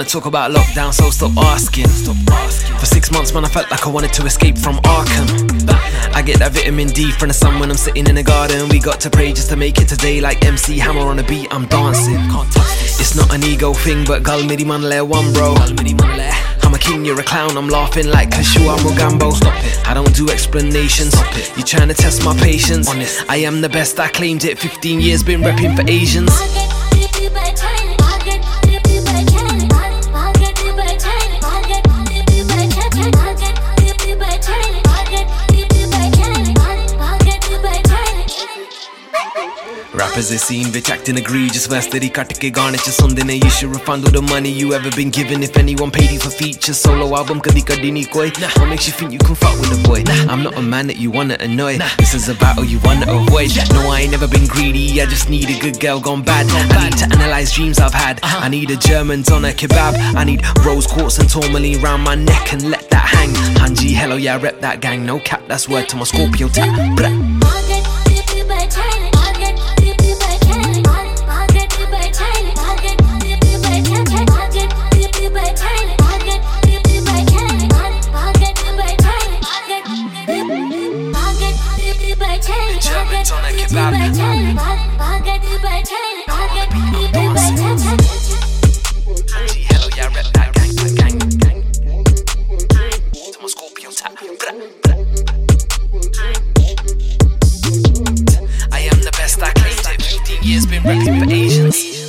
talk about lockdown, so stop asking. For 6 months, man, I felt like I wanted to escape from Arkham. I get that vitamin D from the sun when I'm sitting in the garden. We got to pray just to make it today. Like MC Hammer on a beat, I'm dancing. It's not an ego thing, but gal meri man le one, bro. I'm a king, you're a clown, I'm laughing like Kashua Mugambo. Stop it, I don't do explanations. Stop it, you trying to test my patience. Honest, I am the best, I claimed it. 15 years been repping for Asians. Rappers they seen bitch acting egregious. Verse that he cut ke gaane ch sunde ne. You should refund all the money you ever been given. If anyone paid you for features, solo album kadi kadi ni koi. What makes you think you can fuck with a boy? I'm not a man that you wanna annoy. This is a battle you wanna avoid. No, I ain't never been greedy, I just need a good girl gone bad. I need to analyze dreams I've had. I need a German doner kebab. I need rose quartz and tourmaline round my neck and let that hang. Hanji, hello, yeah, rep that gang. No cap, that's word to my Scorpio tap. Germans on a kebab. Angie, hello, yeah, rep that gang. To my Scorpio tap. I am the best, I claimed it. 15 years been repping for Asians.